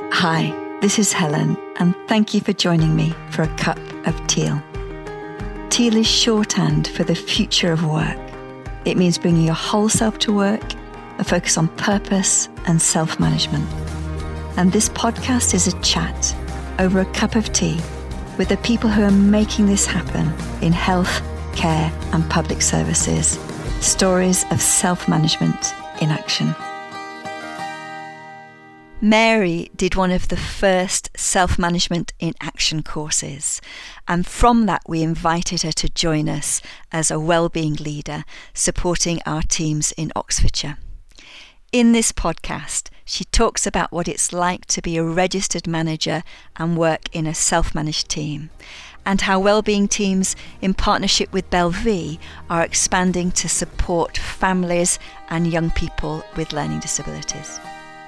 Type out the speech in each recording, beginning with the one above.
Hi, this is Helen, and thank you for joining me for a cup of teal. Teal is shorthand for the future of work. It means bringing your whole self to work, a focus on purpose and self-management. And this podcast is a chat over a cup of tea with the people who are making this happen in health, care and public services. Stories of self-management in action. Mary did one of the first Self-Management in Action courses, and from that we invited her to join us as a wellbeing leader supporting our teams in Oxfordshire. In this podcast, she talks about what it's like to be a registered manager and work in a self-managed team, and how wellbeing teams in partnership with Bellevue are expanding to support families and young people with learning disabilities.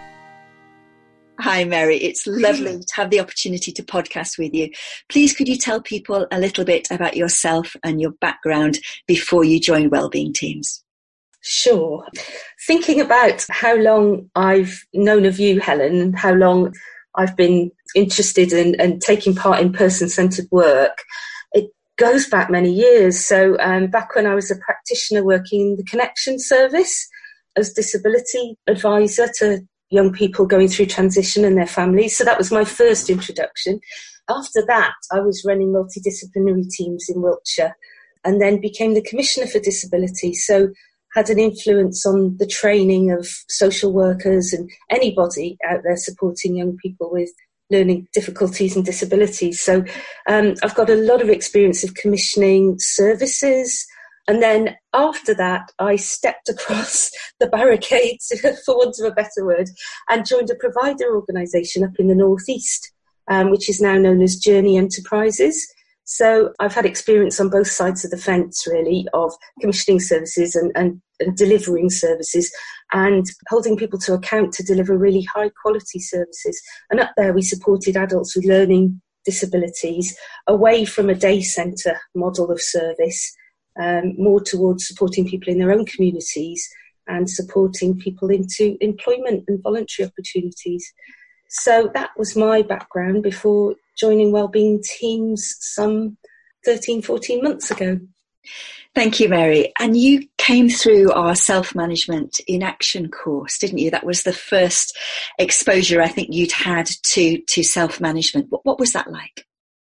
Hi, Mary. It's lovely to have the opportunity to podcast with you. Please, could you tell people a little bit about yourself and your background before you joined wellbeing teams? Sure. Thinking about how long I've known of you, Helen, and how long I've been interested in and taking part in person-centred work, it goes back many years. So back when I was a practitioner working in the Connection service as disability advisor to young people going through transition and their families. So that was my first introduction. After that, I was running multidisciplinary teams in Wiltshire and then became the Commissioner for Disability. So had an influence on the training of social workers and anybody out there supporting young people with learning difficulties and disabilities. So I've got a lot of experience of commissioning services. And then after that, I stepped across the barricades, for want of a better word, and joined a provider organisation up in the northeast, which is now known as Journey Enterprises. So I've had experience on both sides of the fence, really, of commissioning services and delivering services and holding people to account to deliver really high quality services. And up there, we supported adults with learning disabilities away from a day centre model of service, more towards supporting people in their own communities and supporting people into employment and voluntary opportunities. So that was my background before joining wellbeing teams some 13, 14 months ago. Thank you, Mary. And you came through our Self-Management in Action course, didn't you? That was the first exposure I think you'd had to self-management. What was that like?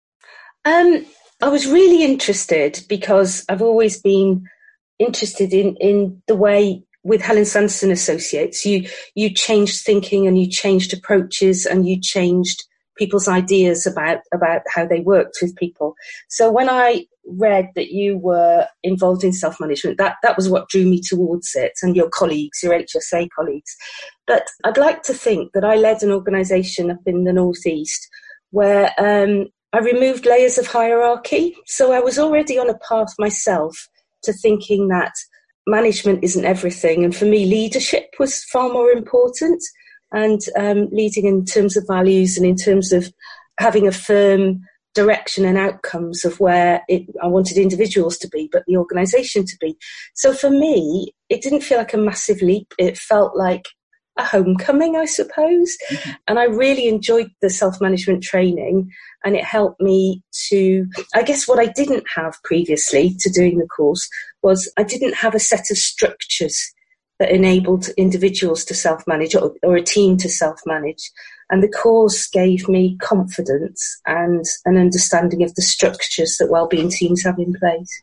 I was really interested because I've always been interested in the way with Helen Sanderson Associates, you changed thinking and you changed approaches and you changed people's ideas about how they worked with people. So when I read that you were involved in self-management, that was what drew me towards it, and your colleagues, your HSA colleagues. But I'd like to think that I led an organisation up in the northeast where I removed layers of hierarchy. So I was already on a path myself to thinking that management isn't everything. And for me, leadership was far more important, and leading in terms of values and in terms of having a firm direction and outcomes of where I wanted individuals to be, but the organisation to be. So for me, it didn't feel like a massive leap. It felt like a homecoming, I suppose. Mm-hmm. And I really enjoyed the self-management training, and it helped me to, I guess what I didn't have previously to doing the course was I didn't have a set of structures that enabled individuals to self-manage or a team to self-manage. And the course gave me confidence and an understanding of the structures that wellbeing teams have in place.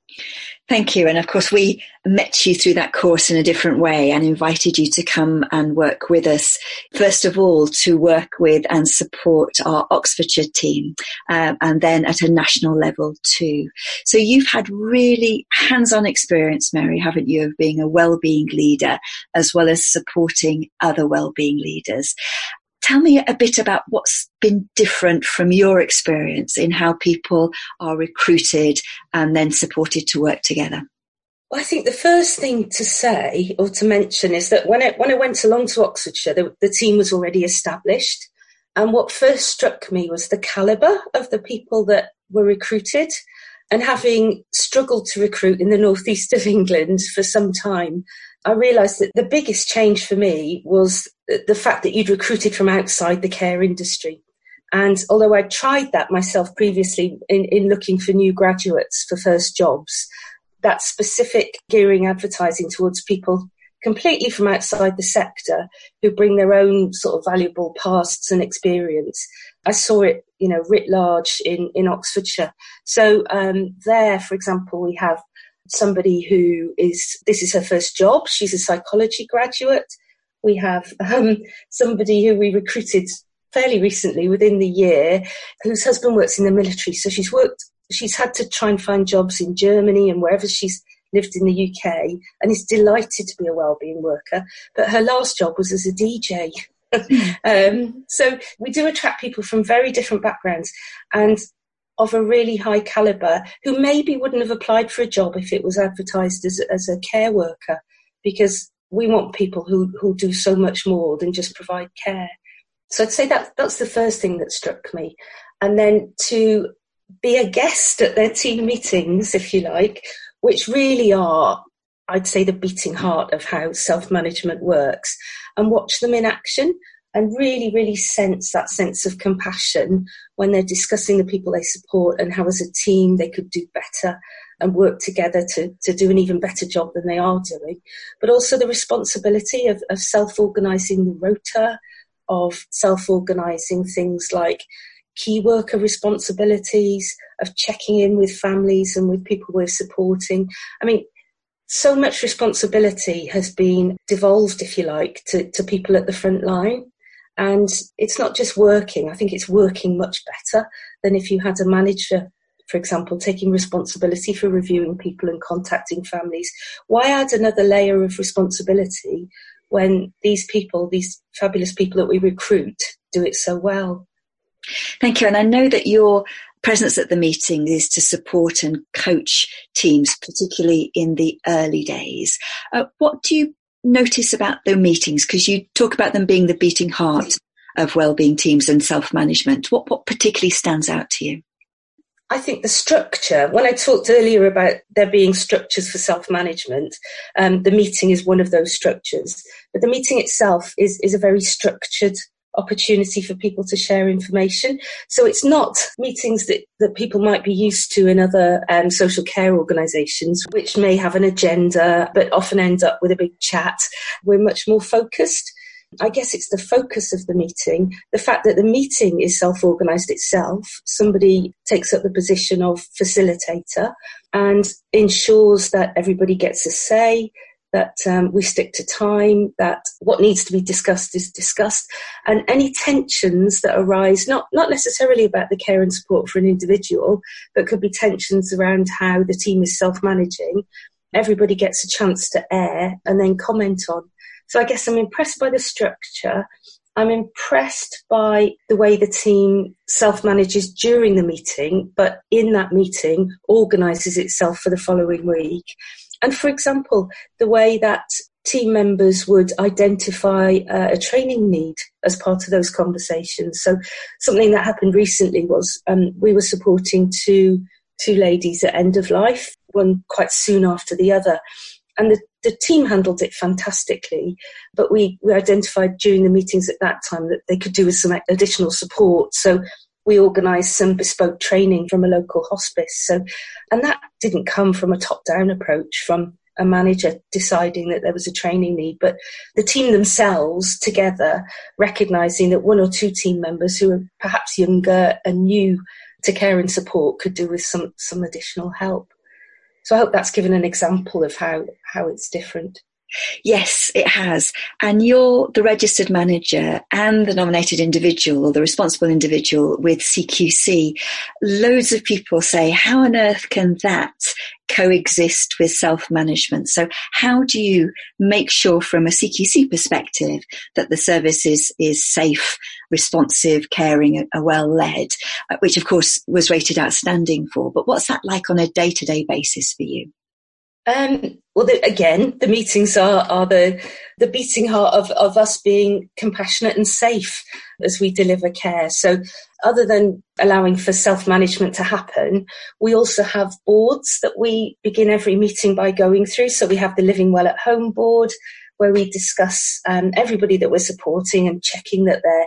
Thank you. And of course, we met you through that course in a different way and invited you to come and work with us. First of all, to work with and support our Oxfordshire team, and then at a national level too. So you've had really hands-on experience, Mary, haven't you, of being a wellbeing leader as well as supporting other wellbeing leaders. Tell me a bit about what's been different from your experience in how people are recruited and then supported to work together. Well, I think the first thing to say or to mention is that when I went along to Oxfordshire, the team was already established. And what first struck me was the calibre of the people that were recruited. And having struggled to recruit in the northeast of England for some time, I realised that the biggest change for me was the fact that you'd recruited from outside the care industry. And although I'd tried that myself previously in looking for new graduates for first jobs, that specific gearing advertising towards people completely from outside the sector who bring their own sort of valuable pasts and experience, I saw it, writ large in Oxfordshire. So there, for example, we have somebody this is her first job. She's a psychology graduate. We have somebody who we recruited fairly recently within the year, whose husband works in the military. So she's had to try and find jobs in Germany and wherever she's lived in the UK, and is delighted to be a wellbeing worker. But her last job was as a DJ. So we do attract people from very different backgrounds and of a really high calibre who maybe wouldn't have applied for a job if it was advertised as a care worker, because we want people who do so much more than just provide care. So I'd say that's the first thing that struck me. And then to be a guest at their team meetings, if you like, which really are, I'd say, the beating heart of how self-management works, and watch them in action and really, really sense that sense of compassion when they're discussing the people they support and how as a team they could do better and work together to do an even better job than they are doing. But also the responsibility of self-organising the rota, of self-organising things like key worker responsibilities, of checking in with families and with people we're supporting. I mean, so much responsibility has been devolved, if you like, to people at the front line. And it's not just working. I think it's working much better than if you had a manager, for example, taking responsibility for reviewing people and contacting families. Why add another layer of responsibility when these people, these fabulous people that we recruit, do it so well? Thank you. And I know that your presence at the meeting is to support and coach teams, particularly in the early days. What do you notice about the meetings? Because you talk about them being the beating heart of wellbeing teams and self-management. What particularly stands out to you? I think the structure, when I talked earlier about there being structures for self-management, the meeting is one of those structures. But the meeting itself is a very structured opportunity for people to share information. So it's not meetings that people might be used to in other social care organisations, which may have an agenda, but often end up with a big chat. We're much more focused. I guess it's the focus of the meeting, the fact that the meeting is self-organised itself. Somebody takes up the position of facilitator and ensures that everybody gets a say, that we stick to time, that what needs to be discussed is discussed, and any tensions that arise, not necessarily about the care and support for an individual, but could be tensions around how the team is self-managing, everybody gets a chance to air and then comment on. So I guess I'm impressed by the structure. I'm impressed by the way the team self-manages during the meeting, but in that meeting organises itself for the following week. And for example, the way that team members would identify a training need as part of those conversations. So something that happened recently was we were supporting two ladies at end of life, one quite soon after the other. And the team handled it fantastically, but we identified during the meetings at that time that they could do with some additional support. So we organised some bespoke training from a local hospice. And that didn't come from a top-down approach from a manager deciding that there was a training need, but the team themselves together recognising that one or two team members who were perhaps younger and new to care and support could do with some additional help. So I hope that's given an example of how it's different. Yes, it has. And you're the registered manager and the nominated individual or the responsible individual with CQC. Loads of people say, how on earth can that coexist with self-management? So how do you make sure from a CQC perspective that the service is safe, responsive, caring, and well-led, which of course was rated outstanding for. But what's that like on a day-to-day basis for you? Well, the meetings are the beating heart of us being compassionate and safe as we deliver care. So other than allowing for self-management to happen, we also have boards that we begin every meeting by going through. So we have the Living Well at Home board, where we discuss everybody that we're supporting and checking that they're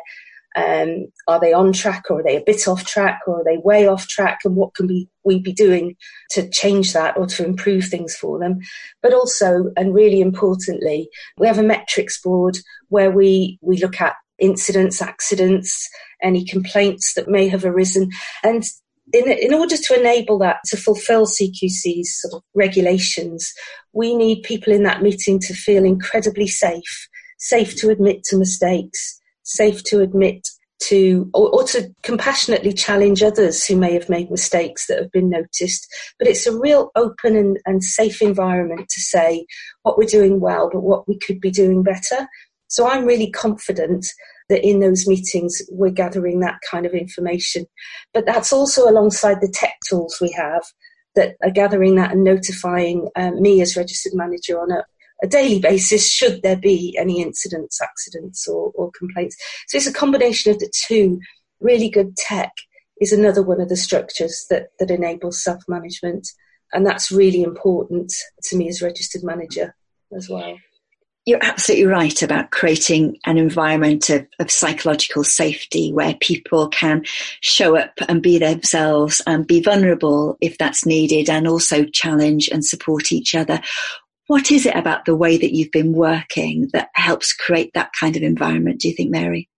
are they on track, or are they a bit off track, or are they way off track, and what can we be doing to change that or to improve things for them. But also, and really importantly, we have a metrics board where we look at incidents, accidents, any complaints that may have arisen. And in order to enable that to fulfill CQC's sort of regulations, we need people in that meeting to feel incredibly safe to admit to mistakes, safe to admit to, or to compassionately challenge others who may have made mistakes that have been noticed. But it's a real open and safe environment to say what we're doing well, but what we could be doing better. So I'm really confident that in those meetings we're gathering that kind of information. But that's also alongside the tech tools we have that are gathering that and notifying me as registered manager on a daily basis should there be any incidents, accidents or complaints. So it's a combination of the two. Really good tech is another one of the structures that enables self-management, and that's really important to me as registered manager as well. You're absolutely right about creating an environment of psychological safety where people can show up and be themselves and be vulnerable if that's needed, and also challenge and support each other. What is it about the way that you've been working that helps create that kind of environment, do you think, Mary?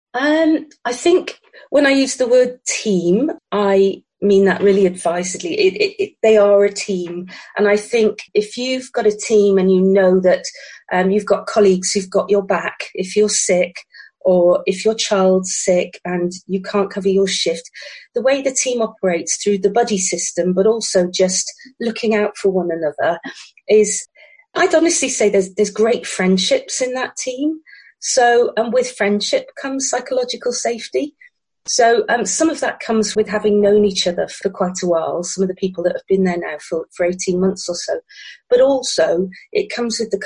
I think when I use the word team, I mean that really advisedly. They are a team. And I think if you've got a team and you know that you've got colleagues who've got your back, if you're sick or if your child's sick and you can't cover your shift, the way the team operates through the buddy system, but also just looking out for one another is, I'd honestly say there's great friendships in that team. So, and with friendship comes psychological safety. So some of that comes with having known each other for quite a while, some of the people that have been there now for 18 months or so. But also it comes with the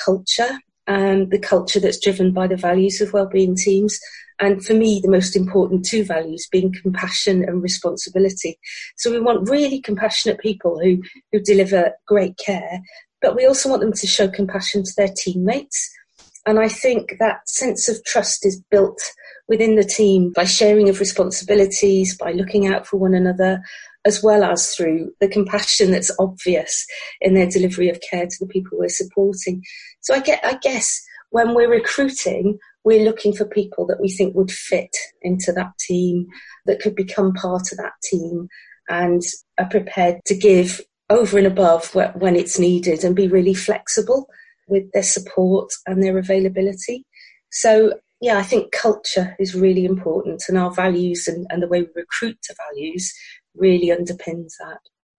culture that's driven by the values of wellbeing teams. And for me, the most important two values being compassion and responsibility. So we want really compassionate people who deliver great care, but we also want them to show compassion to their teammates. And I think that sense of trust is built within the team by sharing of responsibilities, by looking out for one another, as well as through the compassion that's obvious in their delivery of care to the people we're supporting. So I guess when we're recruiting, we're looking for people that we think would fit into that team, that could become part of that team and are prepared to give over and above when it's needed and be really flexible with their support and their availability. So, yeah, I think culture is really important, and our values and the way we recruit to values really underpins that.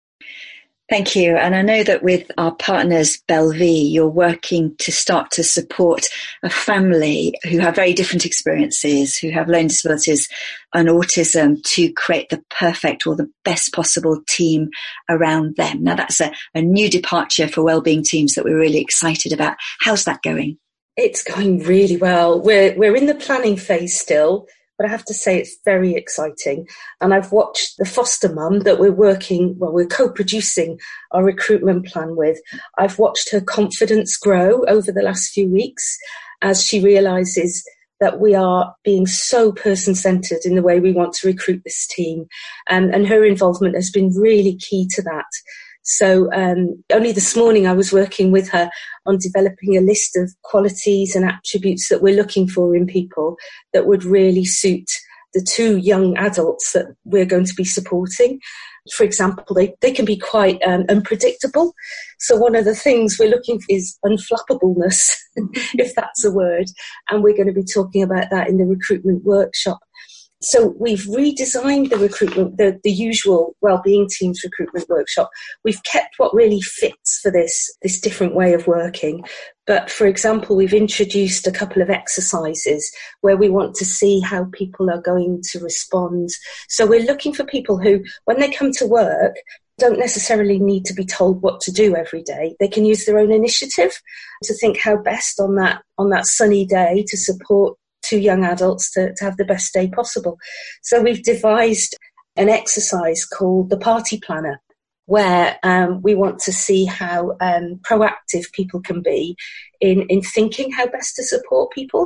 Thank you. And I know that with our partners, Bellevue, you're working to start to support a family who have very different experiences, who have learning disabilities and autism, to create the perfect or the best possible team around them. Now, that's a new departure for wellbeing teams that we're really excited about. How's that going? It's going really well. We're in the planning phase still, but I have to say it's very exciting. And I've watched the foster mum that we're co-producing our recruitment plan with. I've watched her confidence grow over the last few weeks as she realises that we are being so person-centred in the way we want to recruit this team. And her involvement has been really key to that. So only this morning I was working with her on developing a list of qualities and attributes that we're looking for in people that would really suit the two young adults that we're going to be supporting. For example, they can be quite unpredictable. So one of the things we're looking for is unflappableness, if that's a word. And we're going to be talking about that in the recruitment workshop. So we've redesigned the recruitment, the usual wellbeing teams recruitment workshop. We've kept what really fits for this different way of working. But for example, we've introduced a couple of exercises where we want to see how people are going to respond. So we're looking for people who, when they come to work, don't necessarily need to be told what to do every day. They can use their own initiative to think how best on that sunny day to support two young adults to have the best day possible. So we've devised an exercise called the Party Planner, where we want to see how proactive people can be in thinking how best to support people.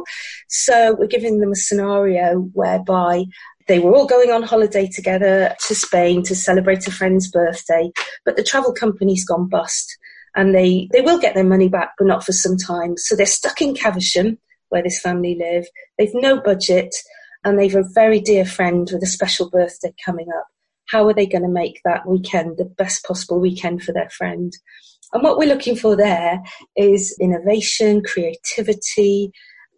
So we're giving them a scenario whereby they were all going on holiday together to Spain to celebrate a friend's birthday, but the travel company's gone bust and they will get their money back, but not for some time. So they're stuck in Caversham, where this family live. They've no budget and they've a very dear friend with a special birthday coming up. How are they going to make that weekend the best possible weekend for their friend? And what we're looking for there is innovation, creativity,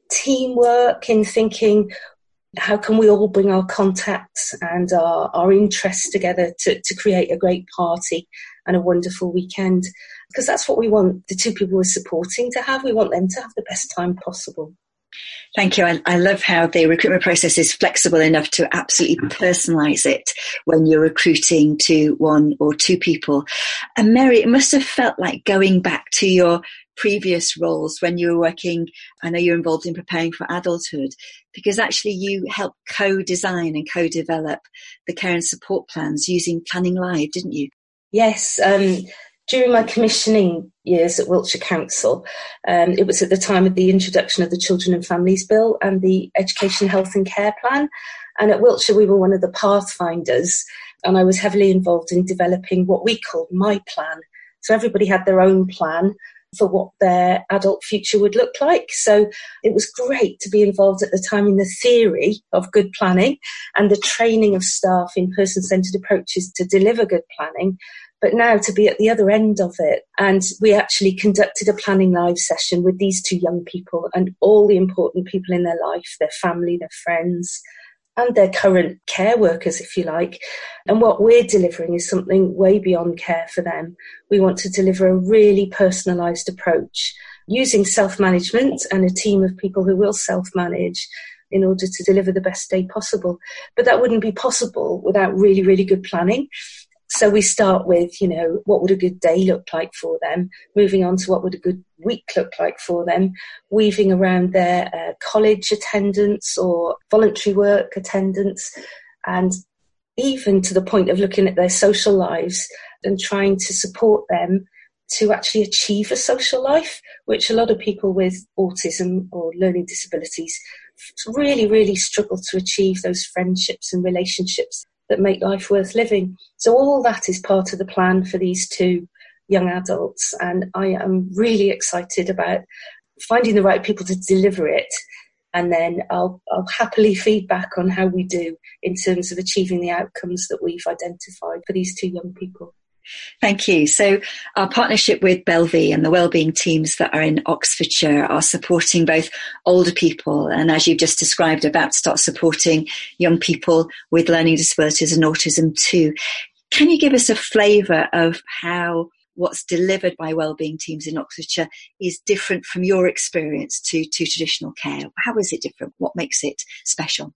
teamwork in thinking, how can we all bring our contacts and our interests together to create a great party and a wonderful weekend? Because that's what we want the two people we're supporting to have. We want them to have the best time possible. Thank you. I love how the recruitment process is flexible enough to absolutely personalise it when you're recruiting to one or two people. And Mary, it must have felt like going back to your previous roles when you were working, I know you're involved in preparing for adulthood, because actually you helped co-design and co-develop the care and support plans using Planning Live, didn't you? Yes. During my commissioning years at Wiltshire Council, it was at the time of the introduction of the Children and Families Bill and the Education, Health and Care Plan. And at Wiltshire, we were one of the pathfinders, and I was heavily involved in developing what we called My Plan. So everybody had their own plan for what their adult future would look like. So it was great to be involved at the time in the theory of good planning and the training of staff in person-centred approaches to deliver good planning, but now to be at the other end of it. And we actually conducted a Planning Live session with these two young people and all the important people in their life, their family, their friends, and their current care workers, if you like. And what we're delivering is something way beyond care for them. We want to deliver a really personalised approach using self-management and a team of people who will self-manage in order to deliver the best day possible. But that wouldn't be possible without really, really good planning. So we start with, what would a good day look like for them, moving on to what would a good week look like for them, weaving around their college attendance or voluntary work attendance, and even to the point of looking at their social lives and trying to support them to actually achieve a social life, which a lot of people with autism or learning disabilities really, really struggle to achieve, those friendships and relationships that make life worth living. So all that is part of the plan for these two young adults. And I am really excited about finding the right people to deliver it. And then I'll happily feedback on how we do in terms of achieving the outcomes that we've identified for these two young people. Thank you. So our partnership with Bellevue and the wellbeing teams that are in Oxfordshire are supporting both older people and, as you've just described, about to start supporting young people with learning disabilities and autism too. Can you give us a flavour of how what's delivered by wellbeing teams in Oxfordshire is different from your experience to traditional care? How is it different? What makes it special?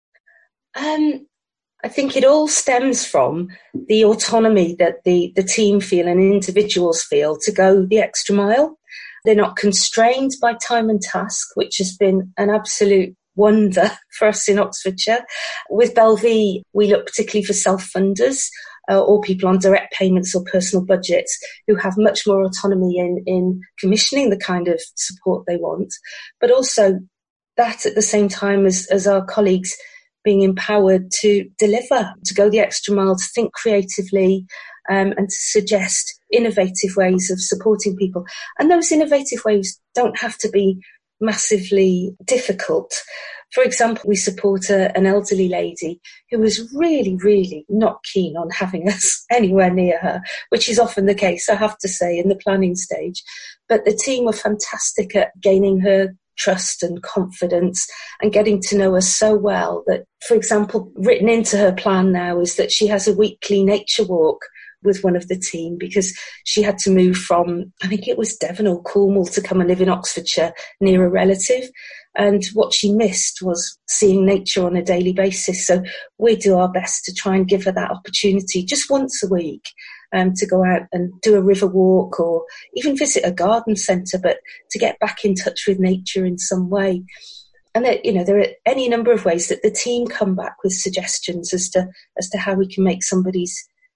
I think it all stems from the autonomy that the team feel and individuals feel to go the extra mile. They're not constrained by time and task, which has been an absolute wonder for us in Oxfordshire. With Bellevue, we look particularly for self-funders or people on direct payments or personal budgets who have much more autonomy in commissioning the kind of support they want, but also that at the same time as our colleagues being empowered to deliver, to go the extra mile, to think creatively, and to suggest innovative ways of supporting people. And those innovative ways don't have to be massively difficult. For example, we support an elderly lady who was really, really not keen on having us anywhere near her, which is often the case, I have to say, in the planning stage. But the team were fantastic at gaining her trust and confidence and getting to know her so well that, for example, written into her plan now is that she has a weekly nature walk with one of the team because she had to move from, I think it was Devon or Cornwall, to come and live in Oxfordshire near a relative. And what she missed was seeing nature on a daily basis. So we do our best to try and give her that opportunity just once a week to go out and do a river walk or even visit a garden centre, but to get back in touch with nature in some way. And there are any number of ways that the team come back with suggestions as to how we can make somebody's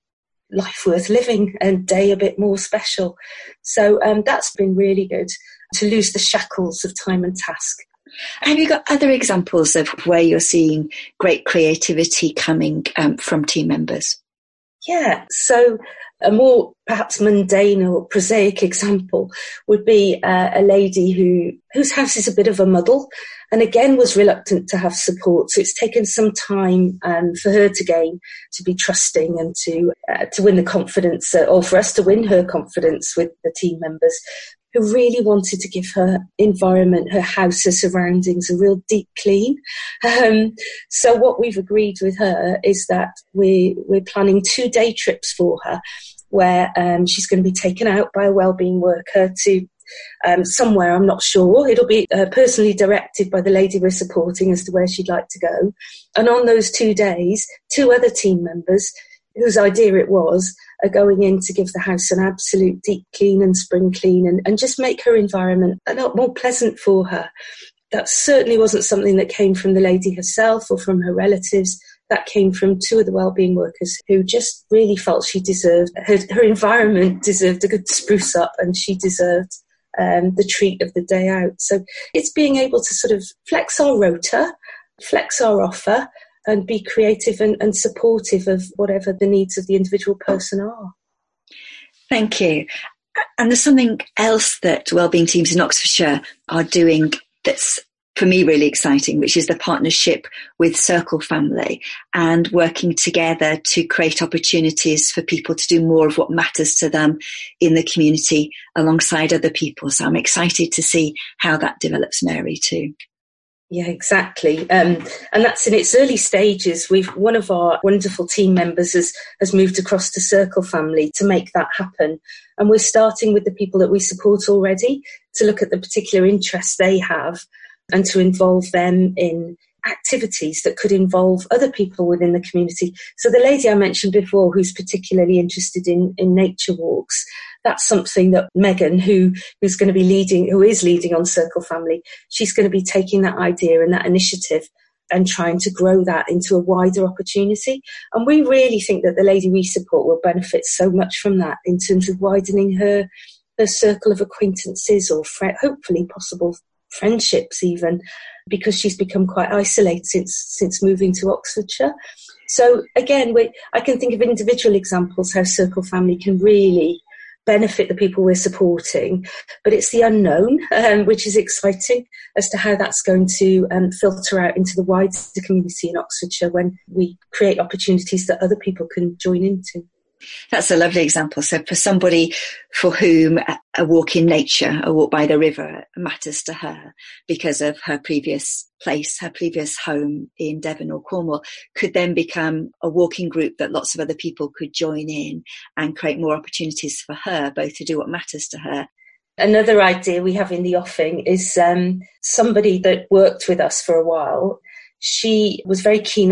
life worth living and day a bit more special. So that's been really good, to lose the shackles of time and task. Have you got other examples of where you're seeing great creativity coming from team members? Yeah, so a more perhaps mundane or prosaic example would be a lady whose house is a bit of a muddle, and again was reluctant to have support. So it's taken some time for her to be trusting and to win the confidence, or for us to win her confidence with the team members, who really wanted to give her environment, her house, her surroundings a real deep clean. So what we've agreed with her is that we're planning 2-day trips for her, where she's going to be taken out by a wellbeing worker to somewhere, I'm not sure. It'll be personally directed by the lady we're supporting as to where she'd like to go. And on those 2 days, 2 other team members, whose idea it was, are going in to give the house an absolute deep clean and spring clean and just make her environment a lot more pleasant for her. That certainly wasn't something that came from the lady herself or from her relatives. That came from 2 of the wellbeing workers who just really felt she deserved, her environment deserved a good spruce up, and she deserved the treat of the day out. So it's being able to sort of flex our rota, flex our offer, and be creative and supportive of whatever the needs of the individual person are. Thank you. And there's something else that wellbeing teams in Oxfordshire are doing that's, for me, really exciting, which is the partnership with Circle Family and working together to create opportunities for people to do more of what matters to them in the community alongside other people. So I'm excited to see how that develops, Mary, too. Yeah, exactly. And that's in its early stages. One of our wonderful team members has moved across to Circle Family to make that happen. And we're starting with the people that we support already to look at the particular interests they have and to involve them in activities that could involve other people within the community. So the lady I mentioned before, who's particularly interested in nature walks, that's something that Megan, who is leading on Circle Family, she's going to be taking that idea and that initiative and trying to grow that into a wider opportunity. And we really think that the lady we support will benefit so much from that in terms of widening her circle of acquaintances or hopefully possible friendships even, because she's become quite isolated since moving to Oxfordshire. So again, I can think of individual examples how Circle Family can really benefit the people we're supporting, but it's the unknown, which is exciting as to how that's going to filter out into the wider community in Oxfordshire when we create opportunities that other people can join into. That's a lovely example. So for somebody for whom a walk in nature, a walk by the river matters to her because of her previous place, her previous home in Devon or Cornwall, could then become a walking group that lots of other people could join in and create more opportunities for her, both to do what matters to her. Another idea we have in the offing is somebody that worked with us for a while. She was very keen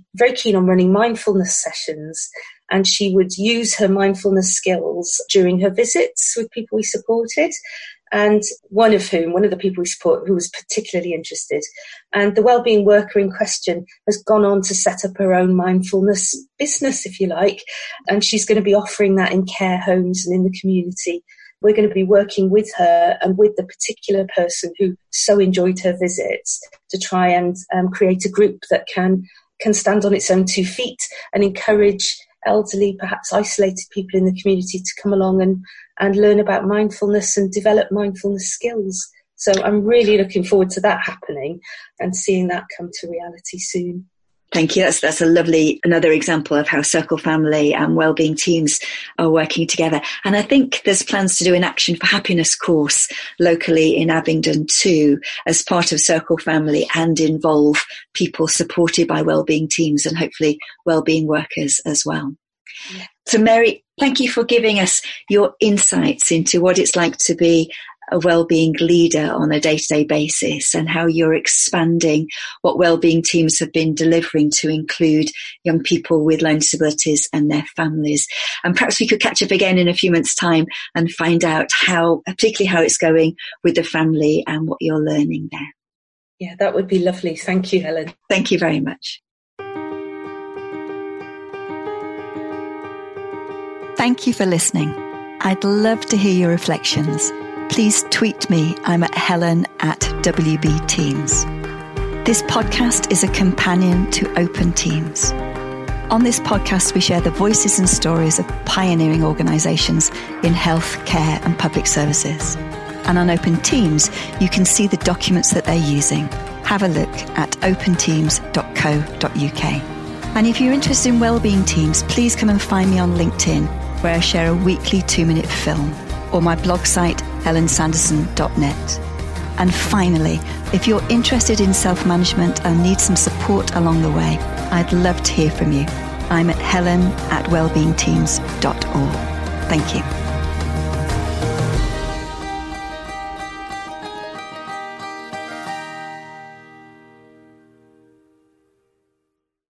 on running mindfulness sessions, and she would use her mindfulness skills during her visits with people we supported. And one of the people we support who was particularly interested. And the wellbeing worker in question has gone on to set up her own mindfulness business, if you like. And she's going to be offering that in care homes and in the community. We're going to be working with her and with the particular person who so enjoyed her visits to try and create a group that can stand on its own 2 feet and encourage elderly, perhaps isolated people in the community to come along and learn about mindfulness and develop mindfulness skills. So I'm really looking forward to that happening and seeing that come to reality soon. Thank you. That's another example of how Circle Family and wellbeing teams are working together. And I think there's plans to do an Action for Happiness course locally in Abingdon too, as part of Circle Family, and involve people supported by wellbeing teams and hopefully wellbeing workers as well. Yeah. So Mary, thank you for giving us your insights into what it's like to be a wellbeing leader on a day-to-day basis and how you're expanding what wellbeing teams have been delivering to include young people with learning disabilities and their families. And perhaps we could catch up again in a few months' time and find out particularly how it's going with the family and what you're learning there. Yeah, that would be lovely. Thank you, Helen. Thank you very much. Thank you for listening. I'd love to hear your reflections. Please tweet me. I'm at Helen@WBTeams. This podcast is a companion to Open Teams. On this podcast, we share the voices and stories of pioneering organisations in health, care and public services. And on Open Teams, you can see the documents that they're using. Have a look at openteams.co.uk. And if you're interested in wellbeing teams, please come and find me on LinkedIn, where I share a weekly 2-minute film, or my blog site, helensanderson.net. And finally, if you're interested in self-management and need some support along the way, I'd love to hear from you. I'm at helen@wellbeingteams.org. Thank you.